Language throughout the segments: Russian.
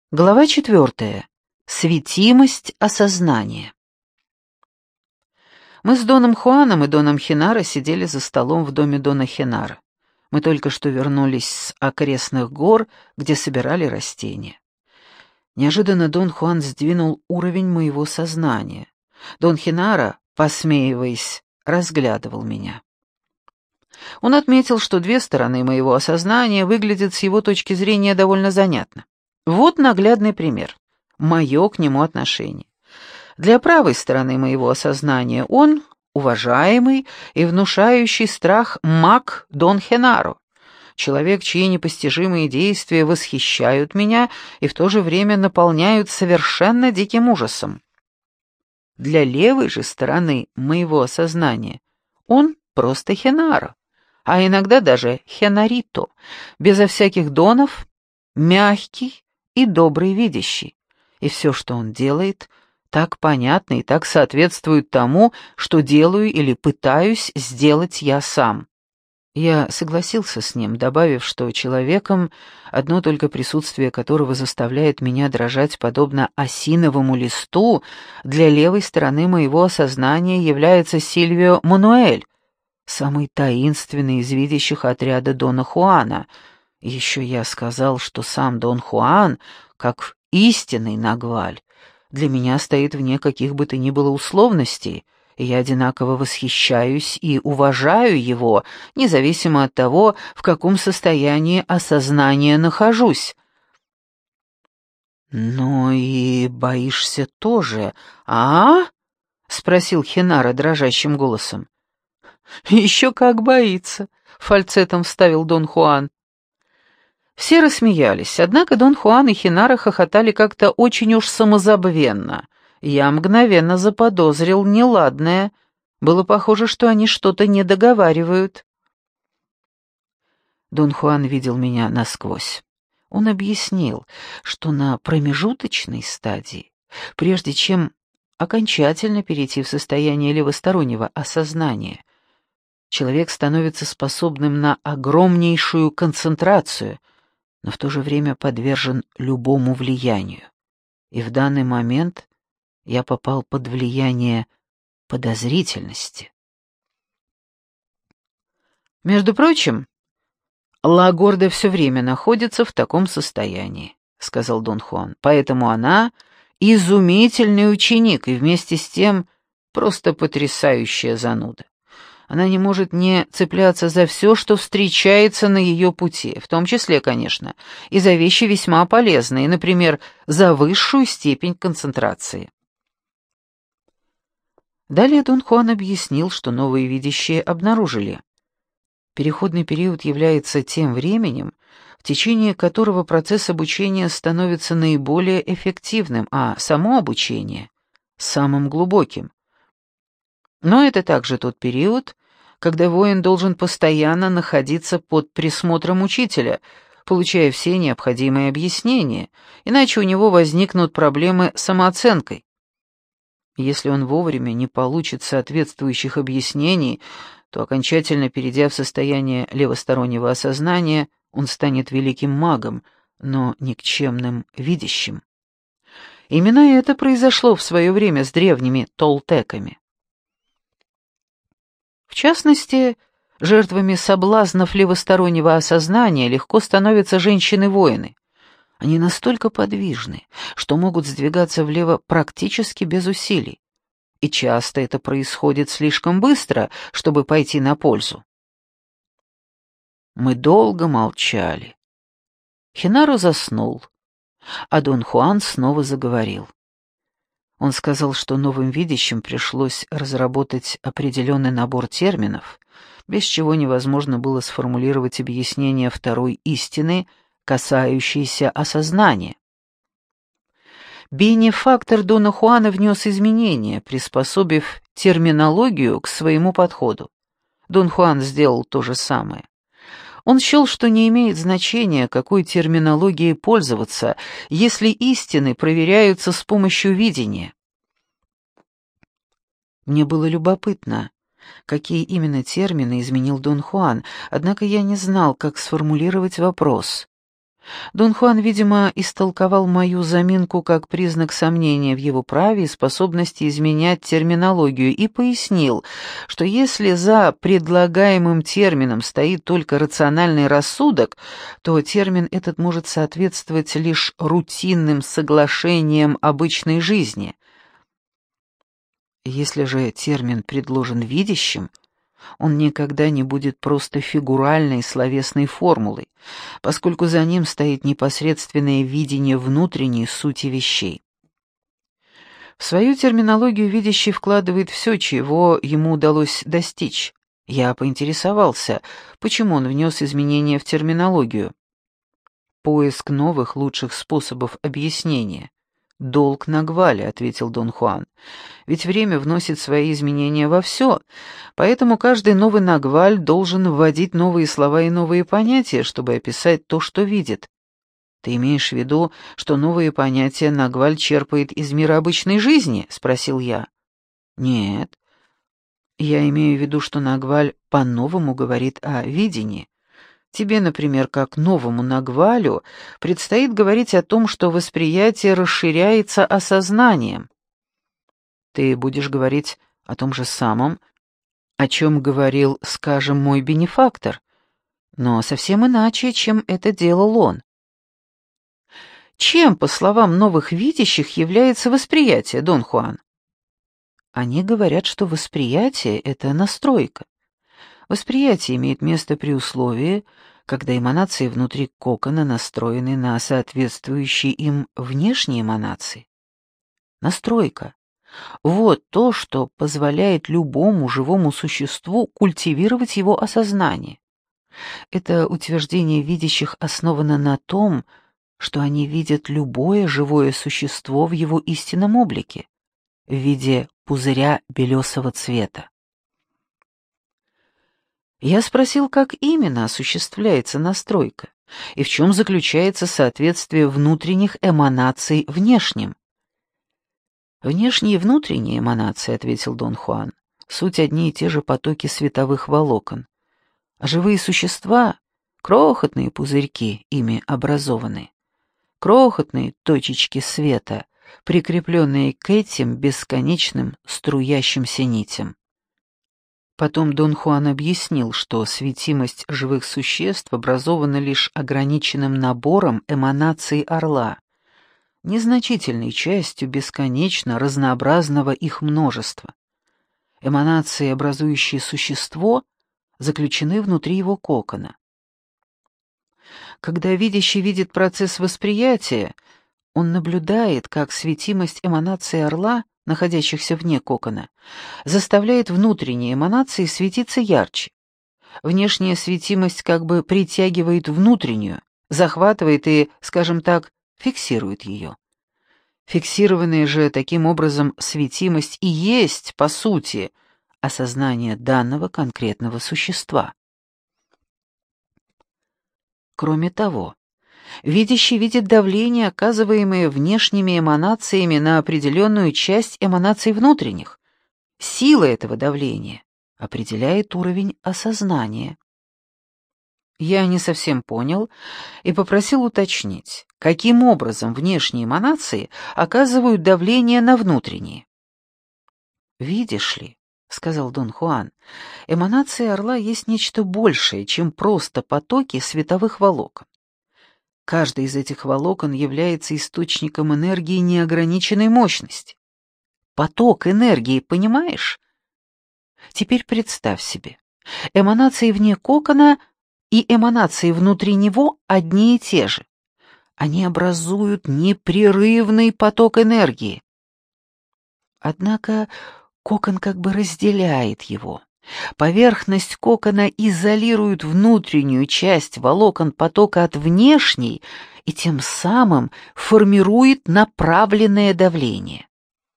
Глава 4. Светимость осознания. Мы с Доном Хуаном и Доном Хенара сидели за столом в доме Дона Хенара. Мы только что вернулись с окрестных гор, где собирали растения. Неожиданно Дон Хуан сдвинул уровень моего сознания. Дон Хенара, посмеиваясь, разглядывал меня. Он отметил, что две стороны моего осознания выглядят с его точки зрения довольно занятно. Вот наглядный пример. Мое к нему отношение. Для правой стороны моего осознания он уважаемый и внушающий страх маг Дон Хенаро, человек, чьи непостижимые действия восхищают меня и в то же время наполняют совершенно диким ужасом. Для левой же стороны моего осознания он просто Хенаро, а иногда даже Хенарито, безо всяких донов, мягкий и добрый видящий, и все, что он делает, так понятно и так соответствует тому, что делаю или пытаюсь сделать я сам. Я согласился с ним, добавив, что человеком, одно только присутствие которого заставляет меня дрожать подобно осиновому листу, для левой стороны моего осознания является Сильвио Мануэль, самый таинственный из видящих отряда Дона Хуана. Еще я сказал, что сам Дон Хуан, как истинный нагваль, для меня стоит вне каких бы то ни было условностей, и я одинаково восхищаюсь и уважаю его, независимо от того, в каком состоянии осознания нахожусь. «Но и боишься тоже, а?» — спросил Хенара дрожащим голосом. «Еще как боится», — фальцетом вставил Дон Хуан. Все рассмеялись, однако Дон Хуан и Хенара хохотали как-то очень уж самозабвенно. Я мгновенно заподозрил неладное. Было похоже, что они что-то не договаривают. Дон Хуан видел меня насквозь. Он объяснил, что на промежуточной стадии, прежде чем окончательно перейти в состояние левостороннего осознания, человек становится способным на огромнейшую концентрацию, но в то же время подвержен любому влиянию. И в данный момент я попал под влияние подозрительности. Между прочим, Лагорда все время находится в таком состоянии, сказал Дон Хуан, поэтому она изумительный ученик и вместе с тем просто потрясающая зануда. Она не может не цепляться за все, что встречается на ее пути, в том числе, конечно, и за вещи весьма полезные, например, за высшую степень концентрации. Далее Дон Хуан объяснил, что новые видящие обнаружили. Переходный период является тем временем, в течение которого процесс обучения становится наиболее эффективным, а само обучение — самым глубоким. Но это также тот период, когда воин должен постоянно находиться под присмотром учителя, получая все необходимые объяснения, иначе у него возникнут проблемы с самооценкой. Если он вовремя не получит соответствующих объяснений, то, окончательно перейдя в состояние левостороннего осознания, он станет великим магом, но никчемным видящим. Именно это произошло в свое время с древними толтеками. В частности, жертвами соблазнов левостороннего осознания легко становятся женщины-воины. Они настолько подвижны, что могут сдвигаться влево практически без усилий. И часто это происходит слишком быстро, чтобы пойти на пользу. Мы долго молчали. Хенаро заснул, а Дон Хуан снова заговорил. Он сказал, что новым видящим пришлось разработать определенный набор терминов, без чего невозможно было сформулировать объяснение второй истины, касающейся осознания. Бенефактор Дона Хуана внес изменения, приспособив терминологию к своему подходу. Дон Хуан сделал то же самое. Он счел, что не имеет значения, какой терминологией пользоваться, если истины проверяются с помощью видения. Мне было любопытно, какие именно термины изменил Дон Хуан, однако я не знал, как сформулировать вопрос. Дон Хуан, видимо, истолковал мою заминку как признак сомнения в его праве и способности изменять терминологию и пояснил, что если за предлагаемым термином стоит только рациональный рассудок, то термин этот может соответствовать лишь рутинным соглашениям обычной жизни. Если же термин предложен видящим, он никогда не будет просто фигуральной словесной формулой, поскольку за ним стоит непосредственное видение внутренней сути вещей. В свою терминологию видящий вкладывает все, чего ему удалось достичь. Я поинтересовался, почему он внес изменения в терминологию. Поиск новых, лучших способов объяснения. «Долг Нагваля», — ответил Дон Хуан. «Ведь время вносит свои изменения во все, поэтому каждый новый Нагваль должен вводить новые слова и новые понятия, чтобы описать то, что видит. Ты имеешь в виду, что новые понятия Нагваль черпает из мира обычной жизни?» — спросил я. «Нет. Я имею в виду, что Нагваль по-новому говорит о видении. Тебе, например, как новому Нагвалю, предстоит говорить о том, что восприятие расширяется осознанием. Ты будешь говорить о том же самом, о чем говорил, скажем, мой бенефактор, но совсем иначе, чем это делал он. Чем, по словам новых видящих, является восприятие, Дон Хуан? Они говорят, что восприятие — это настройка. Восприятие имеет место при условии, когда эманации внутри кокона настроены на соответствующие им внешние эманации. Настройка. Вот то, что позволяет любому живому существу культивировать его осознание. Это утверждение видящих основано на том, что они видят любое живое существо в его истинном облике, в виде пузыря белесого цвета. Я спросил, как именно осуществляется настройка и в чем заключается соответствие внутренних эманаций внешним. «Внешние и внутренние эманации», — ответил Дон Хуан, — «суть одни и те же потоки световых волокон, а живые существа — крохотные пузырьки, ими образованы, крохотные точечки света, прикрепленные к этим бесконечным струящимся нитям». Потом Дон Хуан объяснил, что светимость живых существ образована лишь ограниченным набором эманаций орла, незначительной частью бесконечно разнообразного их множества. Эманации, образующие существо, заключены внутри его кокона. Когда видящий видит процесс восприятия, он наблюдает, как светимость эманации орла, находящихся вне кокона, заставляет внутренние эманации светиться ярче. Внешняя светимость как бы притягивает внутреннюю, захватывает и, скажем так, фиксирует ее. Фиксированная же таким образом светимость и есть, по сути, осознание данного конкретного существа. Кроме того, видящий видит давление, оказываемое внешними эманациями на определенную часть эманаций внутренних. Сила этого давления определяет уровень осознания. Я не совсем понял и попросил уточнить, каким образом внешние эманации оказывают давление на внутренние. «Видишь ли», — сказал Дон Хуан, — «эманации орла есть нечто большее, чем просто потоки световых волокон. Каждый из этих волокон является источником энергии неограниченной мощности. Поток энергии, понимаешь? Теперь представь себе, эманации вне кокона и эманации внутри него одни и те же. Они образуют непрерывный поток энергии. Однако кокон как бы разделяет его. Поверхность кокона изолирует внутреннюю часть волокон потока от внешней и тем самым формирует направленное давление.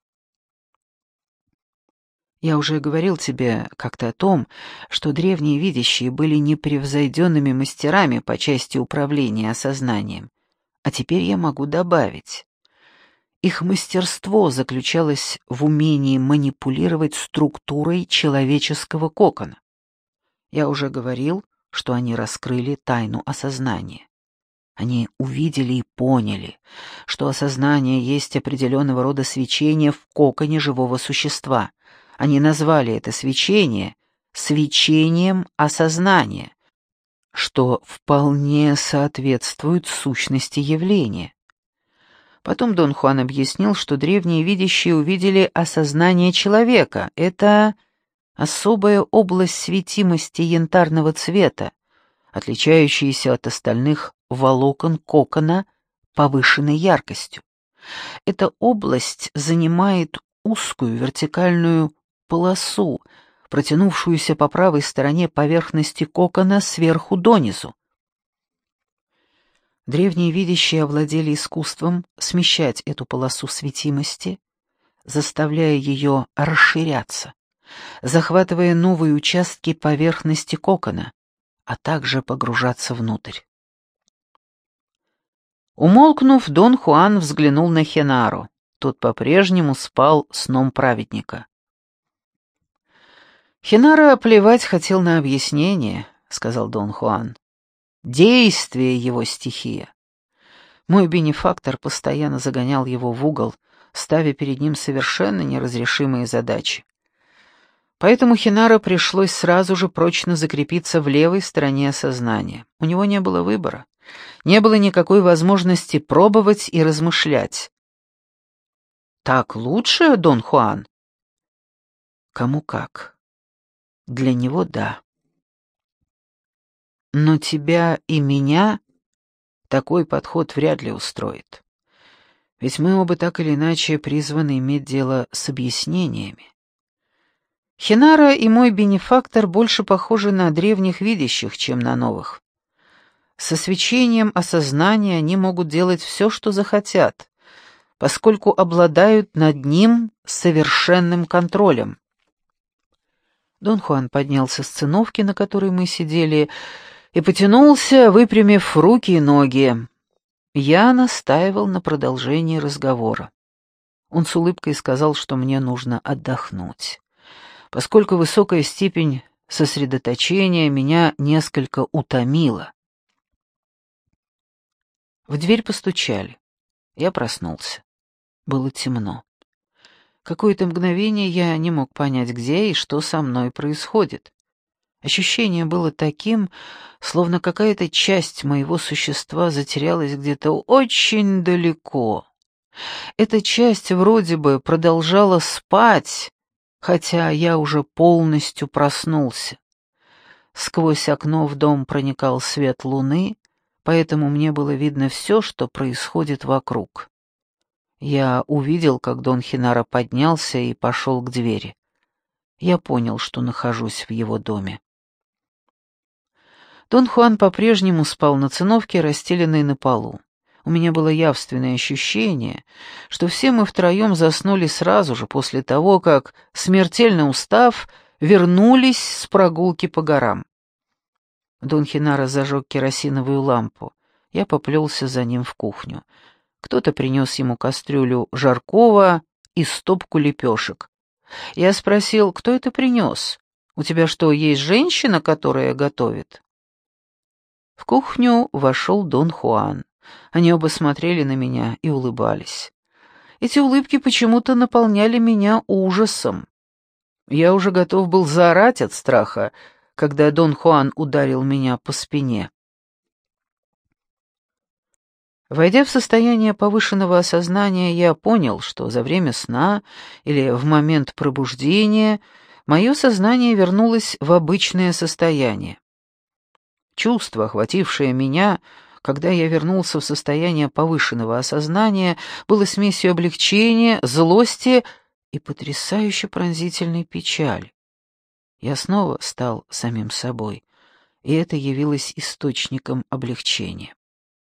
Я уже говорил тебе как-то о том, что древние видящие были непревзойденными мастерами по части управления осознанием, а теперь я могу добавить. Их мастерство заключалось в умении манипулировать структурой человеческого кокона. Я уже говорил, что они раскрыли тайну осознания. Они увидели и поняли, что осознание есть определенного рода свечение в коконе живого существа. Они назвали это свечение свечением осознания, что вполне соответствует сущности явления. Потом Дон Хуан объяснил, что древние видящие увидели осознание человека. Это особая область светимости янтарного цвета, отличающаяся от остальных волокон кокона повышенной яркостью. Эта область занимает узкую вертикальную полосу, протянувшуюся по правой стороне поверхности кокона сверху донизу. Древние видящие овладели искусством смещать эту полосу светимости, заставляя ее расширяться, захватывая новые участки поверхности кокона, а также погружаться внутрь. Умолкнув, Дон Хуан взглянул на Хенару. Тот по-прежнему спал сном праведника. «Хенара плевать хотел на объяснение», — сказал Дон Хуан. «Действие — его стихия. Мой бенефактор постоянно загонял его в угол, ставя перед ним совершенно неразрешимые задачи. Поэтому Хенара пришлось сразу же прочно закрепиться в левой стороне сознания. У него не было выбора, не было никакой возможности пробовать и размышлять. «Так лучше, Дон Хуан?» «Кому как. Для него — да. Но тебя и меня такой подход вряд ли устроит. Ведь мы оба так или иначе призваны иметь дело с объяснениями. Хенара и мой бенефактор больше похожи на древних видящих, чем на новых. Со свечением осознания они могут делать все, что захотят, поскольку обладают над ним совершенным контролем». Дон Хуан поднялся с циновки, на которой мы сидели, и потянулся, выпрямив руки и ноги. Я настаивал на продолжении разговора. Он с улыбкой сказал, что мне нужно отдохнуть, поскольку высокая степень сосредоточения меня несколько утомила. В дверь постучали. Я проснулся. Было темно. Какое-то мгновение я не мог понять, где и что со мной происходит. Ощущение было таким, словно какая-то часть моего существа затерялась где-то очень далеко. Эта часть вроде бы продолжала спать, хотя я уже полностью проснулся. Сквозь окно в дом проникал свет луны, поэтому мне было видно все, что происходит вокруг. Я увидел, как Дон Хенара поднялся и пошел к двери. Я понял, что нахожусь в его доме. Дон Хуан по-прежнему спал на циновке, расстеленной на полу. У меня было явственное ощущение, что все мы втроем заснули сразу же после того, как, смертельно устав, вернулись с прогулки по горам. Дон Хенара зажег керосиновую лампу. Я поплелся за ним в кухню. Кто-то принес ему кастрюлю жаркого и стопку лепешек. Я спросил, кто это принес? «У тебя что, есть женщина, которая готовит?» В кухню вошел Дон Хуан. Они оба смотрели на меня и улыбались. Эти улыбки почему-то наполняли меня ужасом. Я уже готов был заорать от страха, когда Дон Хуан ударил меня по спине. Войдя в состояние повышенного осознания, я понял, что за время сна или в момент пробуждения мое сознание вернулось в обычное состояние. Чувство, охватившее меня, когда я вернулся в состояние повышенного осознания, было смесью облегчения, злости и потрясающе пронзительной печали. Я снова стал самим собой, и это явилось источником облегчения.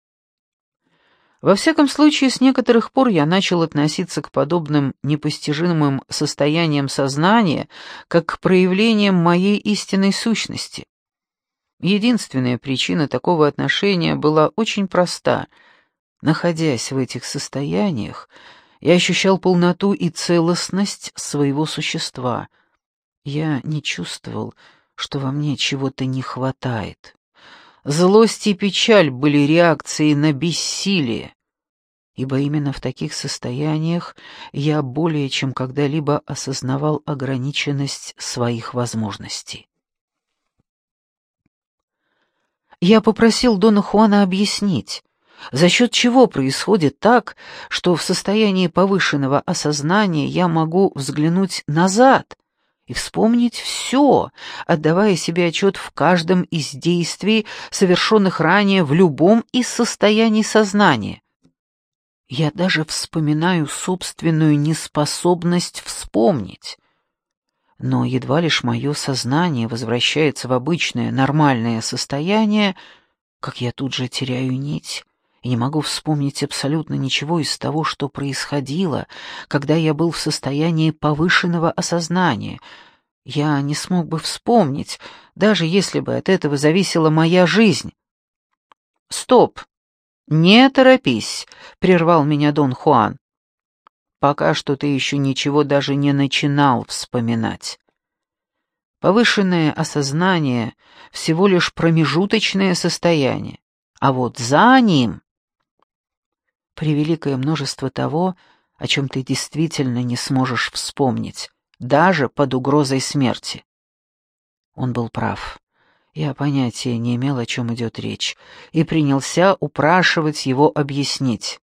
Во всяком случае, с некоторых пор я начал относиться к подобным непостижимым состояниям сознания как к проявлениям моей истинной сущности. Единственная причина такого отношения была очень проста. Находясь в этих состояниях, я ощущал полноту и целостность своего существа. Я не чувствовал, что во мне чего-то не хватает. Злость и печаль были реакцией на бессилие, ибо именно в таких состояниях я более чем когда-либо осознавал ограниченность своих возможностей. Я попросил Дона Хуана объяснить, за счет чего происходит так, что в состоянии повышенного осознания я могу взглянуть назад и вспомнить все, отдавая себе отчет в каждом из действий, совершенных ранее в любом из состояний сознания. Я даже вспоминаю собственную неспособность вспомнить. Но едва лишь мое сознание возвращается в обычное, нормальное состояние, как я тут же теряю нить и не могу вспомнить абсолютно ничего из того, что происходило, когда я был в состоянии повышенного осознания. Я не смог бы вспомнить, даже если бы от этого зависела моя жизнь. «Стоп! Не торопись!» — прервал меня Дон Хуан. «Пока что ты еще ничего даже не начинал вспоминать. Повышенное осознание — всего лишь промежуточное состояние, а вот за ним превеликое множество того, о чем ты действительно не сможешь вспомнить, даже под угрозой смерти». Он был прав. Я понятия не имел, о чем идет речь, и принялся упрашивать его объяснить.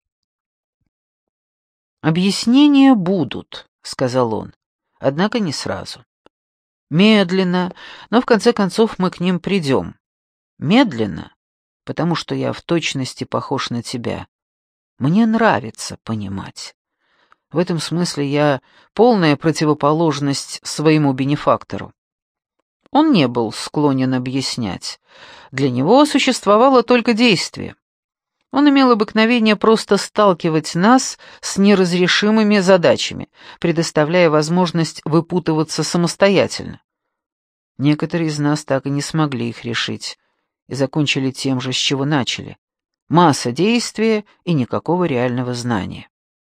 «Объяснения будут», — сказал он, — «однако не сразу. Медленно, но в конце концов мы к ним придем. Медленно, потому что я в точности похож на тебя. Мне нравится понимать. В этом смысле я полная противоположность своему бенефактору. Он не был склонен объяснять. Для него существовало только действие. Он имел обыкновение просто сталкивать нас с неразрешимыми задачами, предоставляя возможность выпутываться самостоятельно. Некоторые из нас так и не смогли их решить и закончили тем же, с чего начали. Масса действия и никакого реального знания.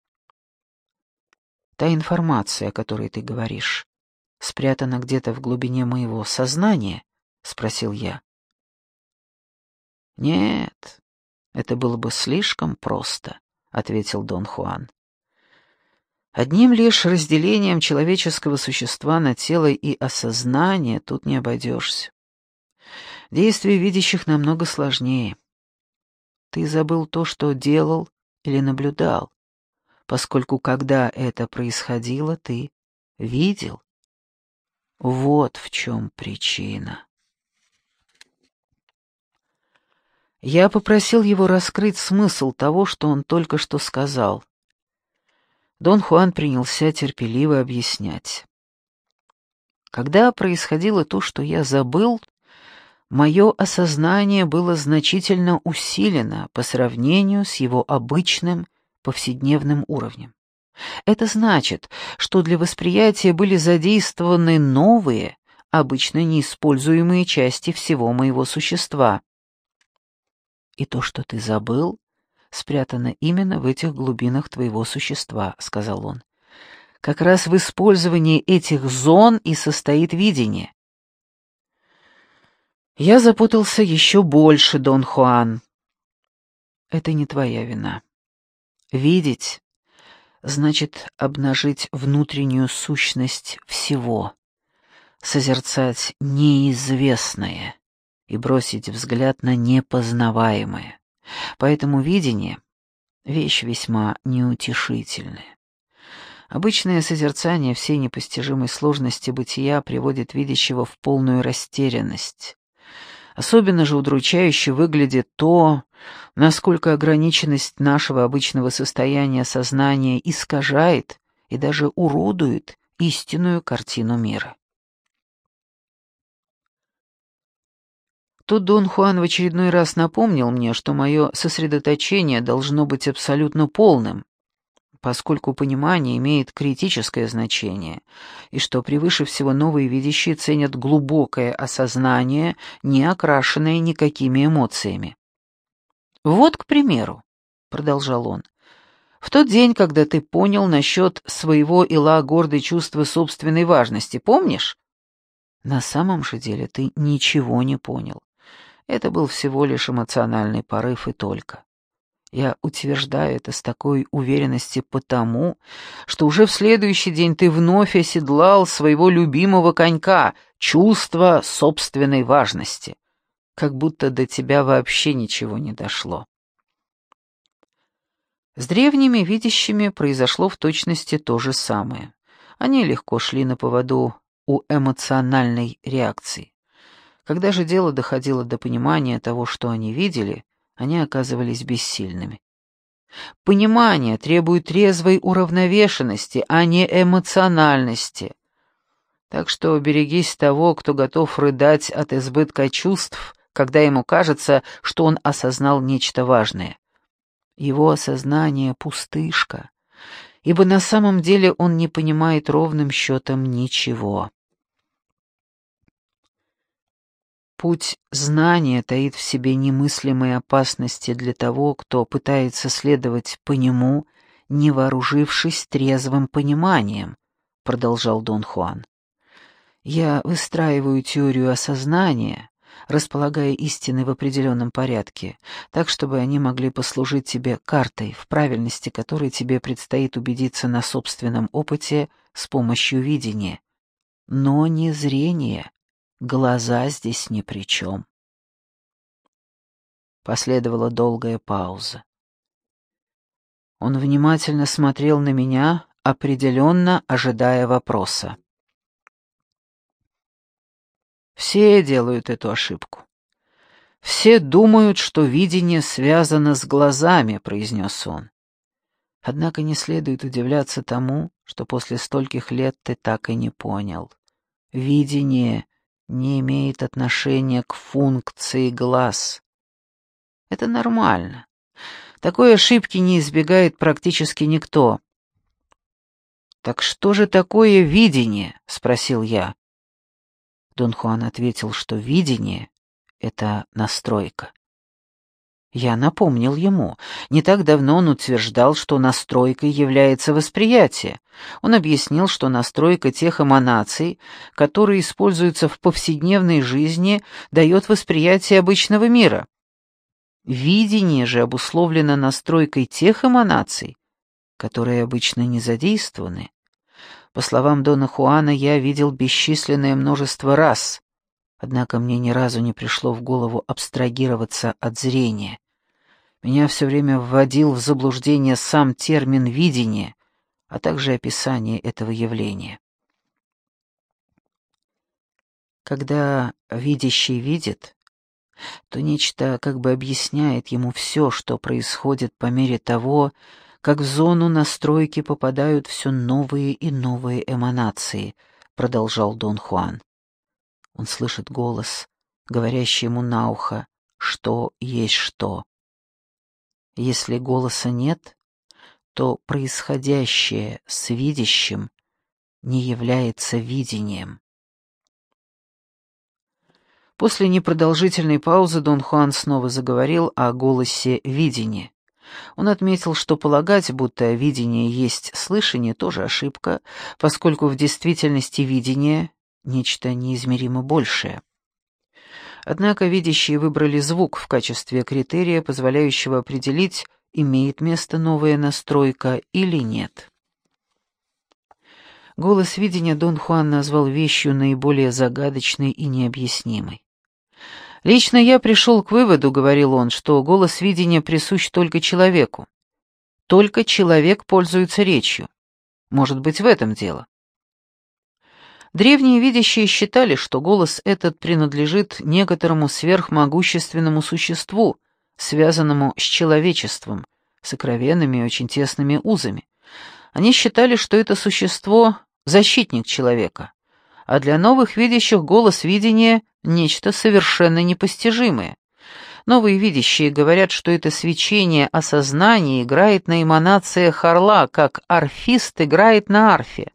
Та информация, о которой ты говоришь, спрятана где-то в глубине моего сознания? — спросил я. Нет. «Это было бы слишком просто», — ответил Дон Хуан. «Одним лишь разделением человеческого существа на тело и осознание тут не обойдешься. Действие видящих намного сложнее. Ты забыл то, что делал или наблюдал, поскольку когда это происходило, ты видел. Вот в чем причина». Я попросил его раскрыть смысл того, что он только что сказал. Дон Хуан принялся терпеливо объяснять. Когда происходило то, что я забыл, мое осознание было значительно усилено по сравнению с его обычным повседневным уровнем. Это значит, что для восприятия были задействованы новые, обычно неиспользуемые части всего моего существа. «И то, что ты забыл, спрятано именно в этих глубинах твоего существа», — сказал он. «Как раз в использовании этих зон и состоит видение». Я запутался еще больше, Дон Хуан. Это не твоя вина. Видеть значит обнажить внутреннюю сущность всего, созерцать неизвестное и бросить взгляд на непознаваемое. Поэтому видение — вещь весьма неутешительная. Обычное созерцание всей непостижимой сложности бытия приводит видящего в полную растерянность. Особенно же удручающе выглядит то, насколько ограниченность нашего обычного состояния сознания искажает и даже уродует истинную картину мира. Тут Дон Хуан в очередной раз напомнил мне, что мое сосредоточение должно быть абсолютно полным, поскольку понимание имеет критическое значение, и что превыше всего новые видящие ценят глубокое осознание, не окрашенное никакими эмоциями. «Вот, к примеру», — продолжал он, — «в тот день, когда ты понял насчет своего ила гордое чувство собственной важности, помнишь? На самом же деле ты ничего не понял. Это был всего лишь эмоциональный порыв и только. Я утверждаю это с такой уверенностью потому, что уже в следующий день ты вновь оседлал своего любимого конька, чувство собственной важности, как будто до тебя вообще ничего не дошло. С древними видящими произошло в точности то же самое. Они легко шли на поводу у эмоциональной реакции. Когда же дело доходило до понимания того, что они видели, они оказывались бессильными. Понимание требует трезвой уравновешенности, а не эмоциональности. Так что берегись того, кто готов рыдать от избытка чувств, когда ему кажется, что он осознал нечто важное. Его осознание — пустышка, ибо на самом деле он не понимает ровным счетом ничего. Путь знания таит в себе немыслимые опасности для того, кто пытается следовать по нему, не вооружившись трезвым пониманием, продолжал Дон Хуан. Я выстраиваю теорию осознания, располагая истины в определенном порядке, так, чтобы они могли послужить тебе картой, в правильности которой тебе предстоит убедиться на собственном опыте с помощью видения. Но не зрения. Глаза здесь ни при чем. Последовала долгая пауза. Он внимательно смотрел на меня, определенно ожидая вопроса. Все делают эту ошибку. Все думают, что видение связано с глазами, произнес он. Однако не следует удивляться тому, что после стольких лет ты так и не понял. Видение не имеет отношения к функции глаз. Это нормально. Такой ошибки не избегает практически никто. «Так что же такое видение?» — спросил я. Дон Хуан ответил, что видение — это настройка. Я напомнил ему. Не так давно он утверждал, что настройкой является восприятие. Он объяснил, что настройка тех эманаций, которые используются в повседневной жизни, дает восприятие обычного мира. Видение же обусловлено настройкой тех эманаций, которые обычно не задействованы. По словам Дона Хуана, я видел бесчисленное множество раз, однако мне ни разу не пришло в голову абстрагироваться от зрения. Меня все время вводил в заблуждение сам термин «видение», а также описание этого явления. Когда видящий видит, то нечто как бы объясняет ему все, что происходит по мере того, как в зону настройки попадают все новые и новые эманации, продолжал Дон Хуан. Он слышит голос, говорящий ему на ухо, что есть что. Если голоса нет, то происходящее с видящим не является видением. После непродолжительной паузы Дон Хуан снова заговорил о голосе видения. Он отметил, что полагать, будто видение есть слышание, тоже ошибка, поскольку в действительности видение — нечто неизмеримо большее. Однако видящие выбрали звук в качестве критерия, позволяющего определить, имеет место новая настройка или нет. Голос видения Дон Хуан назвал вещью наиболее загадочной и необъяснимой. «Лично я пришел к выводу, — говорил он, — что голос видения присущ только человеку. Только человек пользуется речью. Может быть, в этом дело». Древние видящие считали, что голос этот принадлежит некоторому сверхмогущественному существу, связанному с человечеством, сокровенными и очень тесными узами. Они считали, что это существо — защитник человека, а для новых видящих голос видения — нечто совершенно непостижимое. Новые видящие говорят, что это свечение осознания играет на эманациях орла, как арфист играет на арфе.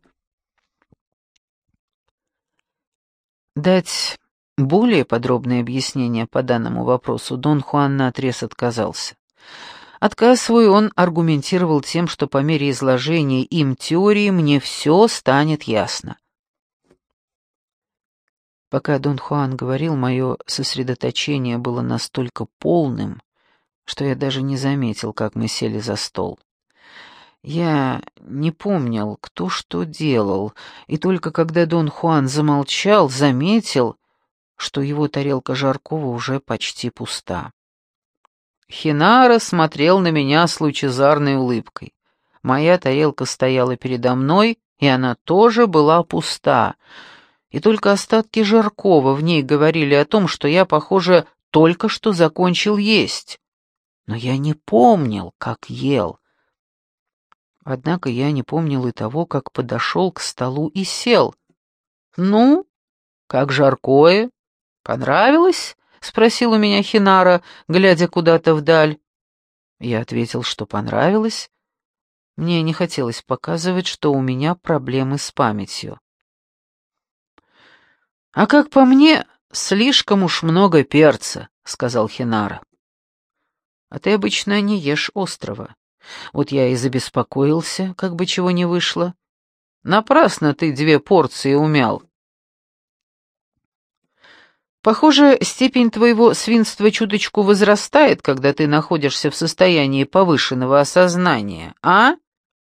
Дать более подробное объяснение по данному вопросу Дон Хуан наотрез отказался. Отказ свой он аргументировал тем, что по мере изложения им теории мне все станет ясно. Пока Дон Хуан говорил, мое сосредоточение было настолько полным, что я даже не заметил, как мы сели за стол. Я не помнил, кто что делал, и только когда Дон Хуан замолчал, заметил, что его тарелка жаркого уже почти пуста. Хинара смотрел на меня с лучезарной улыбкой. Моя тарелка стояла передо мной, и она тоже была пуста, и только остатки жаркого в ней говорили о том, что я, похоже, только что закончил есть. Но я не помнил, как ел. Однако я не помнил и того, как подошел к столу и сел. «Ну, как жаркое? Понравилось?» — спросил у меня Хинара, глядя куда-то вдаль. Я ответил, что понравилось. Мне не хотелось показывать, что у меня проблемы с памятью. «А как по мне, слишком уж много перца», — сказал Хинара. «А ты обычно не ешь острого. Вот я и забеспокоился, как бы чего не вышло. Напрасно ты 2 порции умял». «Похоже, степень твоего свинства чуточку возрастает, когда ты находишься в состоянии повышенного осознания, а?»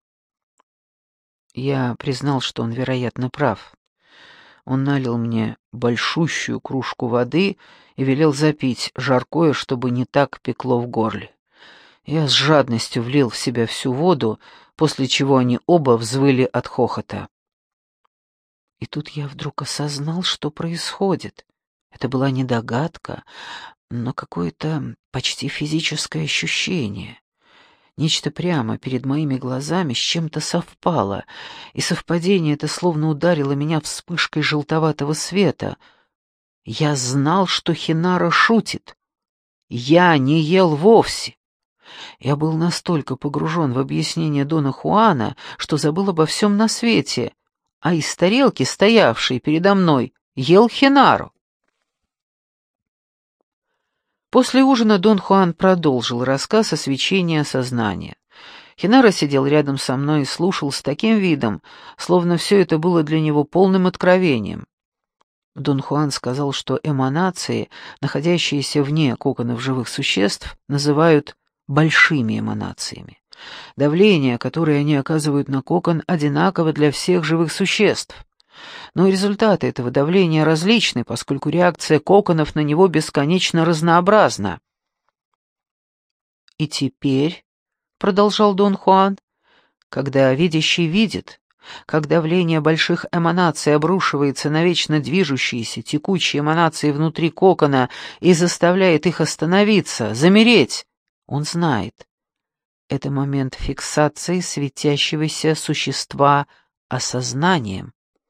Я признал, что он, вероятно, прав. Он налил мне большущую кружку воды и велел запить жаркое, чтобы не так пекло в горле. Я с жадностью влил в себя всю воду, после чего они оба взвыли от хохота. И тут я вдруг осознал, что происходит. Это была не догадка, но какое-то почти физическое ощущение. Нечто прямо перед моими глазами с чем-то совпало, и совпадение это словно ударило меня вспышкой желтоватого света. Я знал, что Хинара шутит. Я не ел вовсе. Я был настолько погружен в объяснение Дона Хуана, что забыл обо всем на свете, а из тарелки, стоявшей передо мной, ел Хинару. После ужина Дон Хуан продолжил рассказ о свечении осознания. Хинара сидел рядом со мной и слушал с таким видом, словно все это было для него полным откровением. Дон Хуан сказал, что эманации, находящиеся вне коконов живых существ, называют большими эманациями. Давление, которое они оказывают на кокон, одинаково для всех живых существ. Но результаты этого давления различны, поскольку реакция коконов на него бесконечно разнообразна. «И теперь», — продолжал Дон Хуан, — «когда видящий видит, как давление больших эманаций обрушивается на вечно движущиеся, текучие эманации внутри кокона и заставляет их остановиться, замереть, он знает. Это момент фиксации светящегося существа осознанием».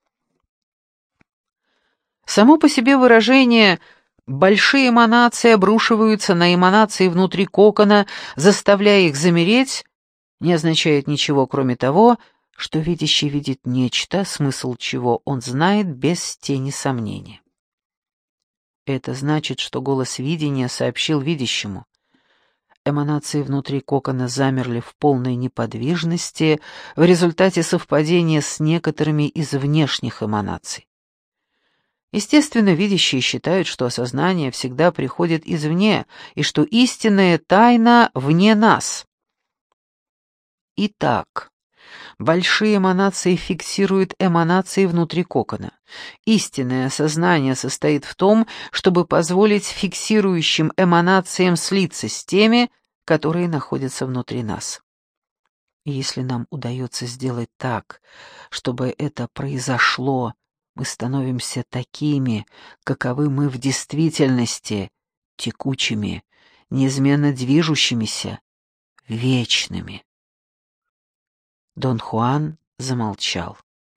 Само по себе выражение «большие эманации обрушиваются на эманации внутри кокона, заставляя их замереть» не означает ничего, кроме того, что видящий видит нечто, смысл чего он знает без тени сомнения. Это значит, что голос видения сообщил видящему. Эманации внутри кокона замерли в полной неподвижности в результате совпадения с некоторыми из внешних эманаций. Естественно, видящие считают, что осознание всегда приходит извне, и что истинная тайна вне нас. Итак, большие эманации фиксируют эманации внутри кокона. Истинное осознание состоит в том, чтобы позволить фиксирующим эманациям слиться с теми, которые находятся внутри нас. И если нам удается сделать так, чтобы это произошло, мы становимся такими, каковы мы в действительности, текучими, неизменно движущимися, вечными. Дон Хуан замолчал.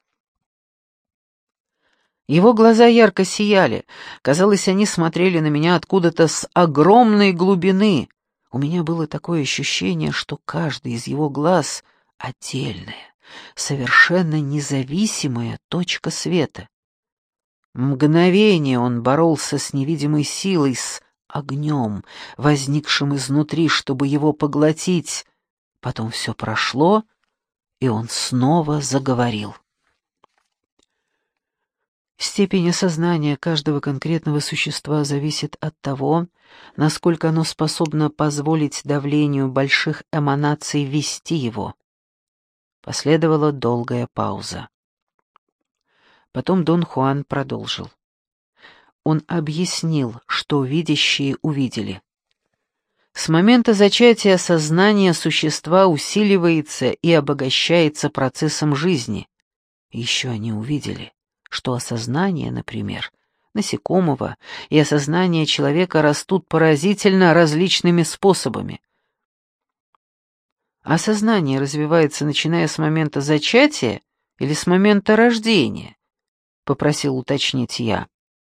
Его глаза ярко сияли. Казалось, они смотрели на меня откуда-то с огромной глубины. У меня было такое ощущение, что каждый из его глаз — отдельная, совершенно независимая точка света. Мгновение он боролся с невидимой силой, с огнем, возникшим изнутри, чтобы его поглотить. Потом все прошло, и он снова заговорил. Степень осознания каждого конкретного существа зависит от того, насколько оно способно позволить давлению больших эманаций вести его. Последовала долгая пауза. Потом Дон Хуан продолжил. Он объяснил, что видящие увидели. С момента зачатия сознание существа усиливается и обогащается процессом жизни. Еще они увидели, что осознание, например, насекомого и осознание человека растут поразительно различными способами. Осознание развивается, начиная с момента зачатия или с момента рождения, попросил уточнить я.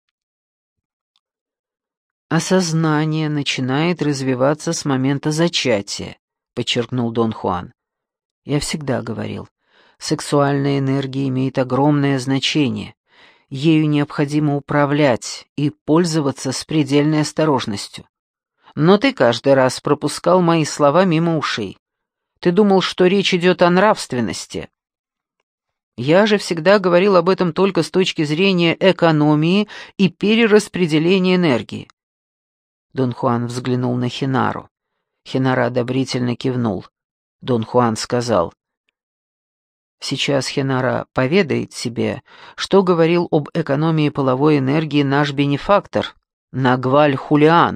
Осознание начинает развиваться с момента зачатия, подчеркнул Дон Хуан. Я всегда говорил, сексуальная энергия имеет огромное значение. Ею необходимо управлять и пользоваться с предельной осторожностью. Но ты каждый раз пропускал мои слова мимо ушей. Ты думал, что речь идет о нравственности. Я же всегда говорил об этом только с точки зрения экономии и перераспределения энергии. Дон Хуан взглянул на Хинару. Хинара одобрительно кивнул. Дон Хуан сказал: «Сейчас Хинара поведает тебе, что говорил об экономии половой энергии наш бенефактор, Нагваль Хулиан».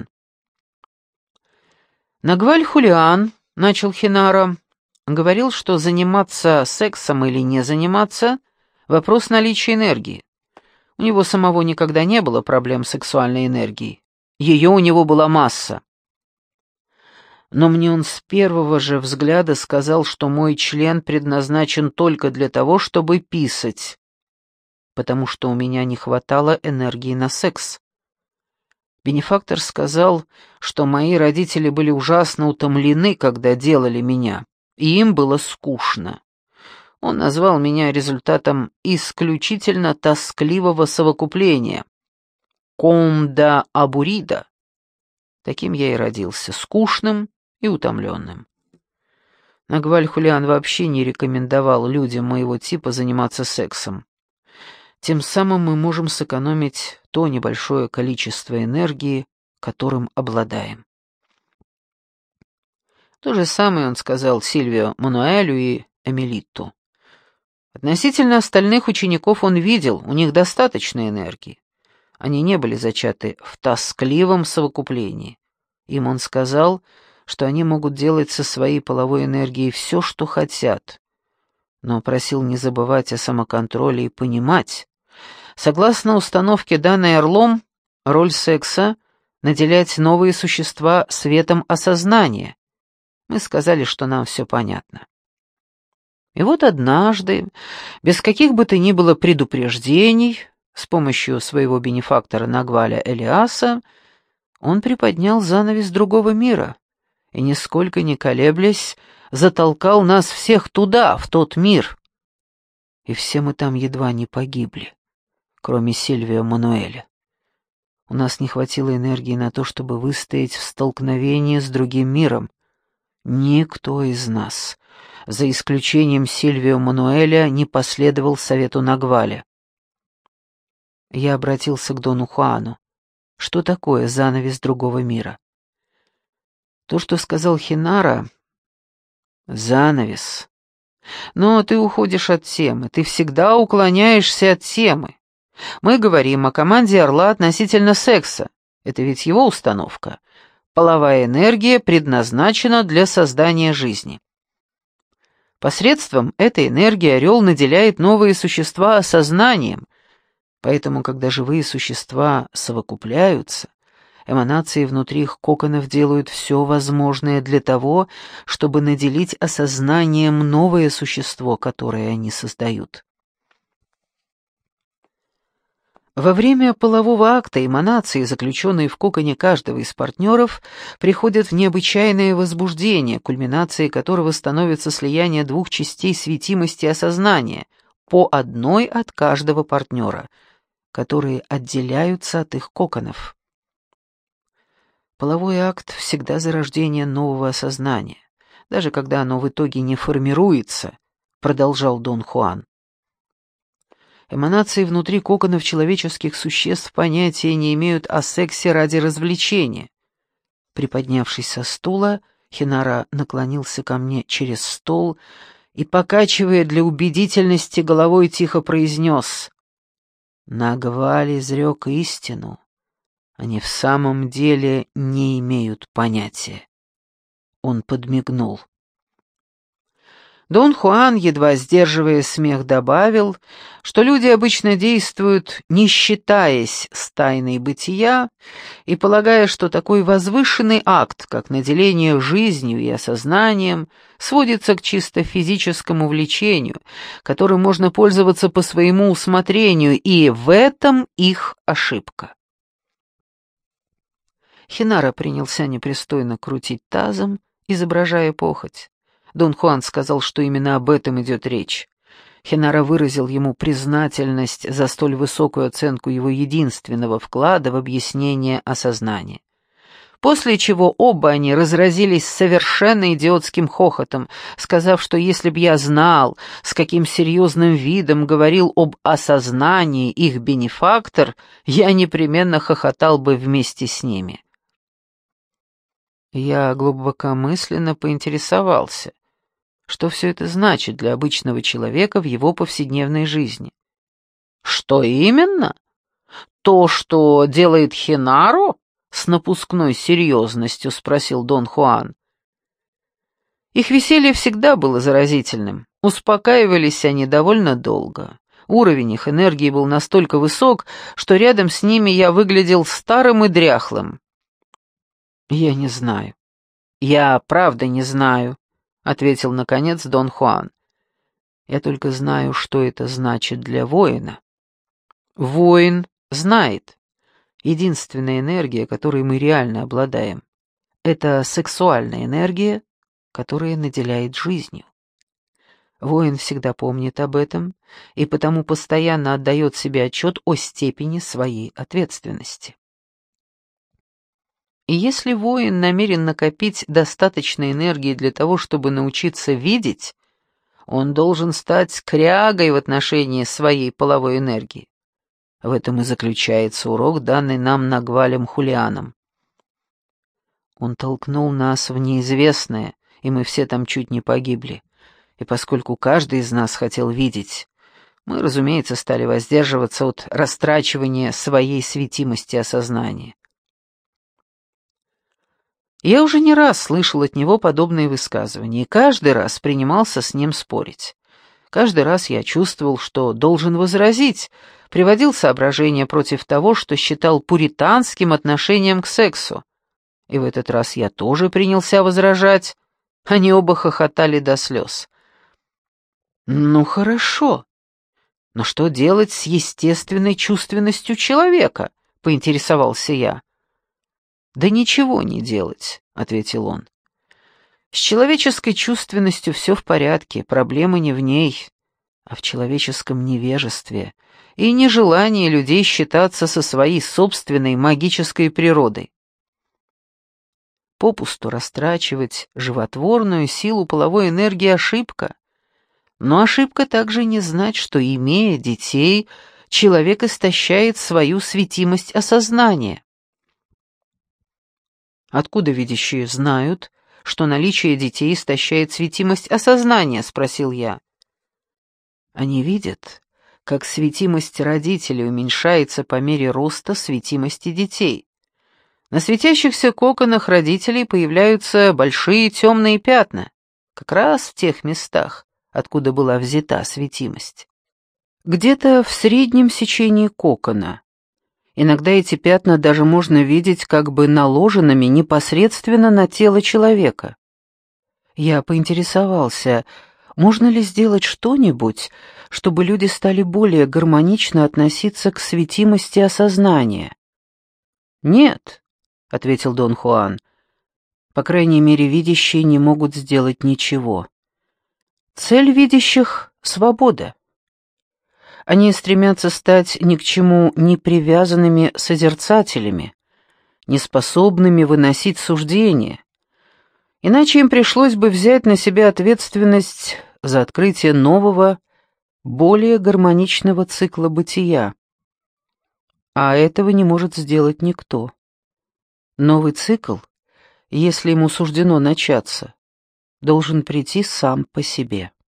«Нагваль Хулиан», — начал Хинара, — говорил, что заниматься сексом или не заниматься — вопрос наличия энергии. У него самого никогда не было проблем с сексуальной энергией. Ее у него была масса. Но мне он с первого же взгляда сказал, что мой член предназначен только для того, чтобы писать, потому что у меня не хватало энергии на секс. Бенефактор сказал, что мои родители были ужасно утомлены, когда делали меня, и им было скучно. Он назвал меня результатом исключительно тоскливого совокупления. Комда абурида. Таким я и родился, скучным и утомленным. Нагваль Хулиан вообще не рекомендовал людям моего типа заниматься сексом. Тем самым мы можем сэкономить то небольшое количество энергии, которым обладаем. То же самое он сказал Сильвио Мануэлю и Эмилитту. Относительно остальных учеников он видел, у них достаточно энергии. Они не были зачаты в тоскливом совокуплении. Им он сказал, что они могут делать со своей половой энергией все, что хотят, но просил не забывать о самоконтроле и понимать. Согласно установке, данной Орлом, роль секса — наделять новые существа светом осознания. Мы сказали, что нам все понятно. И вот однажды, без каких бы то ни было предупреждений, с помощью своего бенефактора Нагваля Элиаса, он приподнял занавес другого мира и, нисколько не колеблясь, затолкал нас всех туда, в тот мир. И все мы там едва не погибли, кроме Сильвио Мануэля. У нас не хватило энергии на то, чтобы выстоять в столкновении с другим миром. Никто из нас, за исключением Сильвио Мануэля, не последовал совету Нагваля. Я обратился к Дону Хуану. Что такое занавес другого мира? То, что сказал Хинара, занавес. Но ты уходишь от темы, ты всегда уклоняешься от темы. Мы говорим о команде Орла относительно секса. Это ведь его установка. Половая энергия предназначена для создания жизни. Посредством этой энергии Орел наделяет новые существа сознанием. Поэтому, когда живые существа совокупляются, эманации внутри их коконов делают все возможное для того, чтобы наделить осознанием новое существо, которое они создают. Во время полового акта эманации, заключенные в коконе каждого из партнеров, приходят в необычайное возбуждение, кульминацией которого становится слияние двух частей светимости осознания, по одной от каждого партнера, которые отделяются от их коконов. Половой акт всегда зарождение нового осознания, даже когда оно в итоге не формируется, продолжал Дон Хуан. Эманации внутри коконов человеческих существ понятия не имеют о сексе ради развлечения. Приподнявшись со стула, Хинара наклонился ко мне через стол и, покачивая для убедительности головой, тихо произнес: «Нагваль изрек истину. Они в самом деле не имеют понятия». Он подмигнул. Дон Хуан, едва сдерживая смех, добавил, что люди обычно действуют, не считаясь с тайной бытия, и полагая, что такой возвышенный акт, как наделение жизнью и осознанием, сводится к чисто физическому влечению, которым можно пользоваться по своему усмотрению, и в этом их ошибка. Хинара принялся непристойно крутить тазом, изображая похоть. Дон Хуан сказал, что именно об этом идет речь. Хинара выразил ему признательность за столь высокую оценку его единственного вклада в объяснение осознания. После чего оба они разразились совершенно идиотским хохотом, сказав, что если б я знал, с каким серьезным видом говорил об осознании их бенефактор, я непременно хохотал бы вместе с ними. Я глубокомысленно поинтересовался, что все это значит для обычного человека в его повседневной жизни. «Что именно? То, что делает Хинару?» — с напускной серьезностью спросил Дон Хуан. Их веселье всегда было заразительным. Успокаивались они довольно долго. Уровень их энергии был настолько высок, что рядом с ними я выглядел старым и дряхлым. «Я не знаю. Я правда не знаю», — ответил, наконец, Дон Хуан. «Я только знаю, что это значит для воина». Воин знает. Единственная энергия, которой мы реально обладаем, это сексуальная энергия, которая наделяет жизнью. Воин всегда помнит об этом и потому постоянно отдает себе отчет о степени своей ответственности. И если воин намерен накопить достаточно энергии для того, чтобы научиться видеть, он должен стать скрягой в отношении своей половой энергии. В этом и заключается урок, данный нам Нагвалем Хулианом. Он толкнул нас в неизвестное, и мы все там чуть не погибли. И поскольку каждый из нас хотел видеть, мы, разумеется, стали воздерживаться от растрачивания своей светимости осознания. Я уже не раз слышал от него подобные высказывания, и каждый раз принимался с ним спорить. Каждый раз я чувствовал, что должен возразить, приводил соображения против того, что считал пуританским отношением к сексу. И в этот раз я тоже принялся возражать. Они оба хохотали до слез. «Ну хорошо, но что делать с естественной чувственностью человека?» — поинтересовался я. «Да ничего не делать», — ответил он. «С человеческой чувственностью все в порядке, проблема не в ней, а в человеческом невежестве и нежелании людей считаться со своей собственной магической природой. Попусту растрачивать животворную силу половой энергии — ошибка. Но ошибка также не знать, что, имея детей, человек истощает свою светимость осознания. «Откуда видящие знают, что наличие детей истощает светимость осознания?» — спросил я. «Они видят, как светимость родителей уменьшается по мере роста светимости детей. На светящихся коконах родителей появляются большие темные пятна, как раз в тех местах, откуда была взята светимость. Где-то в среднем сечении кокона. Иногда эти пятна даже можно видеть как бы наложенными непосредственно на тело человека. Я поинтересовался, можно ли сделать что-нибудь, чтобы люди стали более гармонично относиться к светимости осознания. «Нет», — ответил Дон Хуан, — «по крайней мере, видящие не могут сделать ничего. Цель видящих — свобода. Они стремятся стать ни к чему не привязанными созерцателями, неспособными выносить суждения. Иначе им пришлось бы взять на себя ответственность за открытие нового, более гармоничного цикла бытия. А этого не может сделать никто. Новый цикл, если ему суждено начаться, должен прийти сам по себе.